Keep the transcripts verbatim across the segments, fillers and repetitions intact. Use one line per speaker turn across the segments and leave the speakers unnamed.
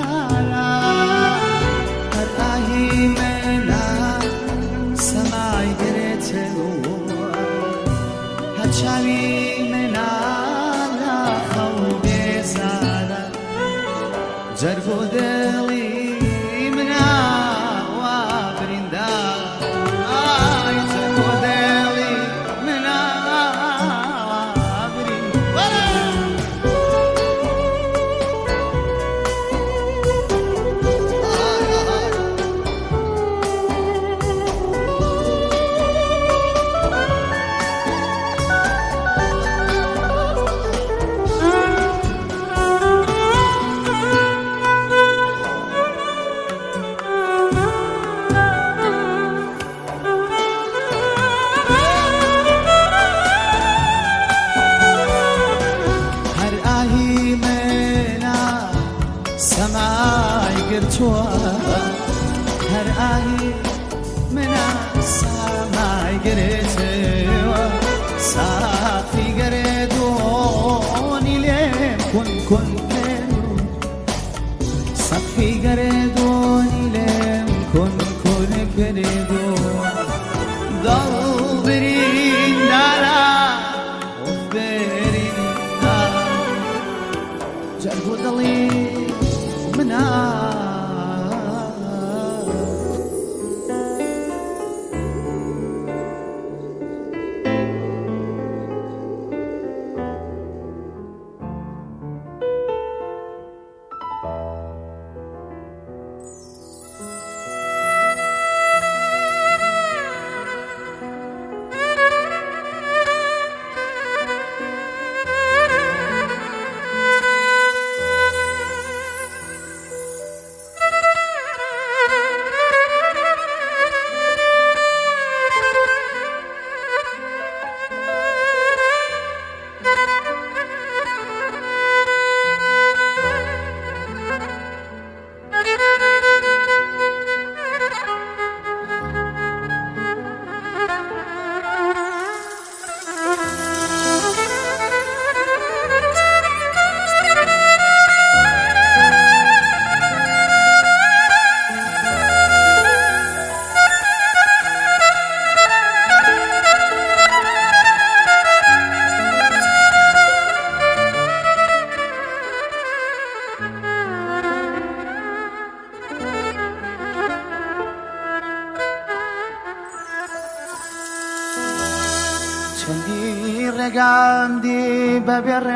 Gandhi beber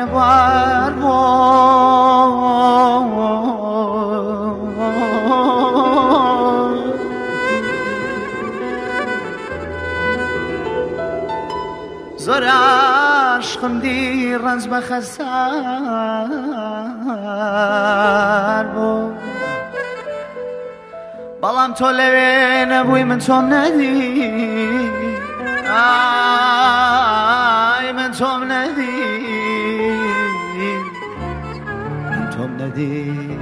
barbo Zorash khandi ranz bakhasar bo Balam toleven abuy men tom nadi Ay men tom nadi men tom nadi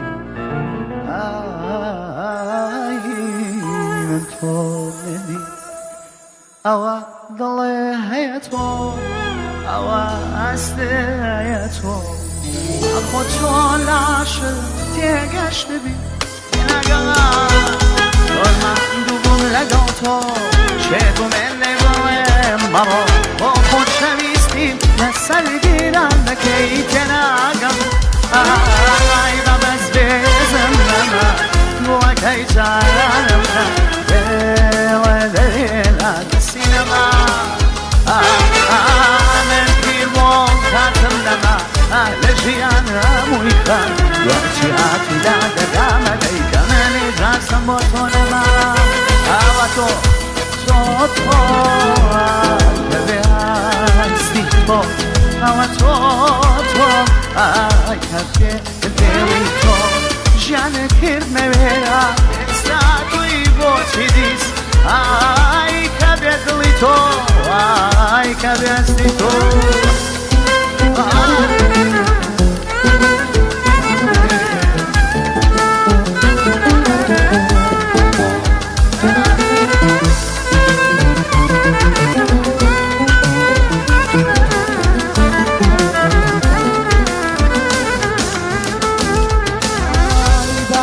Ay men tom nadi Awa dalle hayato Awa aste hayato Akhod chon lash tegashte bi Nagala Dor man dubum lagato Chegum en negoem Mamo O khod shavistim Nasal giran Nakei kenagam Ay babas bezem Mama Moa kei jaram Bela dela Sinema Amen Pirmon Katam nama Lejian Amuikan Yachi atila Dagama Kamene Jasam Botonema Avato Toto Kaveanstipo Avato Ay kafke Delito Jane kirmevera Stato I vocidis Ay kavedelito Ay kaveanstito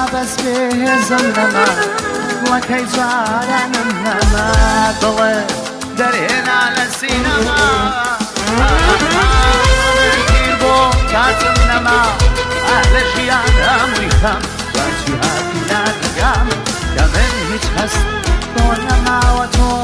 بس به زنما وكي جارن النما ضوء درينا لسينما كيبو كاتنما أهل شيانا ميخم وجهات لا تقام كمن هيك هست دونما وتو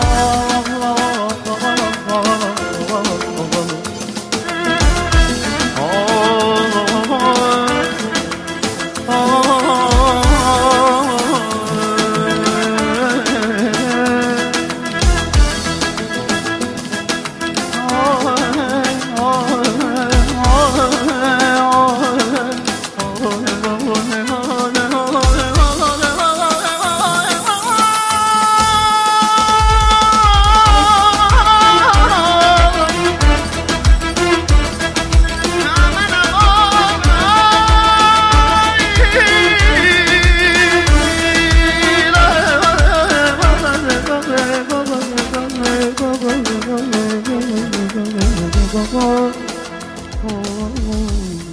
Oh, oh, oh.